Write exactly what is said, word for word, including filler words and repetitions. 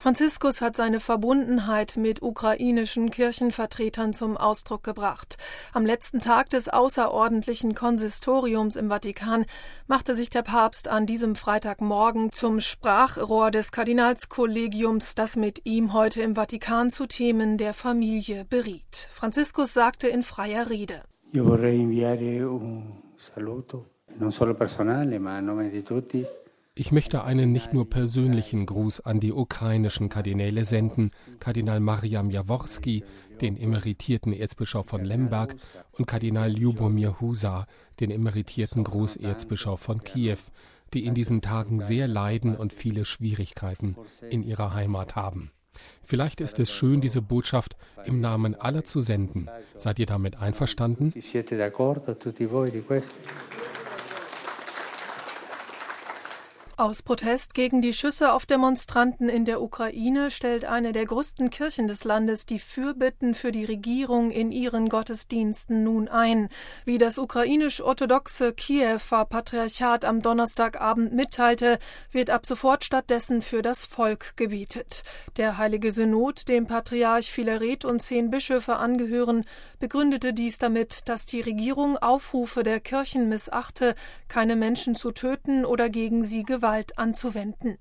Franziskus hat seine Verbundenheit mit ukrainischen Kirchenvertretern zum Ausdruck gebracht. Am letzten Tag des außerordentlichen Konsistoriums im Vatikan machte sich der Papst an diesem Freitagmorgen zum Sprachrohr des Kardinalskollegiums, das mit ihm heute im Vatikan zu Themen der Familie beriet. Franziskus sagte in freier Rede: Io vorrei inviare un saluto, non solo personale, ma a nome di tutti. Ich möchte einen nicht nur persönlichen Gruß an die ukrainischen Kardinäle senden, Kardinal Mariam Jaworski, den emeritierten Erzbischof von Lemberg, und Kardinal Ljubomir Husa, den emeritierten Großerzbischof von Kiew, die in diesen Tagen sehr leiden und viele Schwierigkeiten in ihrer Heimat haben. Vielleicht ist es schön, diese Botschaft im Namen aller zu senden. Seid ihr damit einverstanden? Aus Protest gegen die Schüsse auf Demonstranten in der Ukraine stellt eine der größten Kirchen des Landes die Fürbitten für die Regierung in ihren Gottesdiensten nun ein. Wie das ukrainisch-orthodoxe Kiewer Patriarchat am Donnerstagabend mitteilte, wird ab sofort stattdessen für das Volk gebetet. Der Heilige Synod, dem Patriarch Filaret und zehn Bischöfe angehören, begründete dies damit, dass die Regierung Aufrufe der Kirchen missachte, keine Menschen zu töten oder gegen sie Gewalt anzuwenden.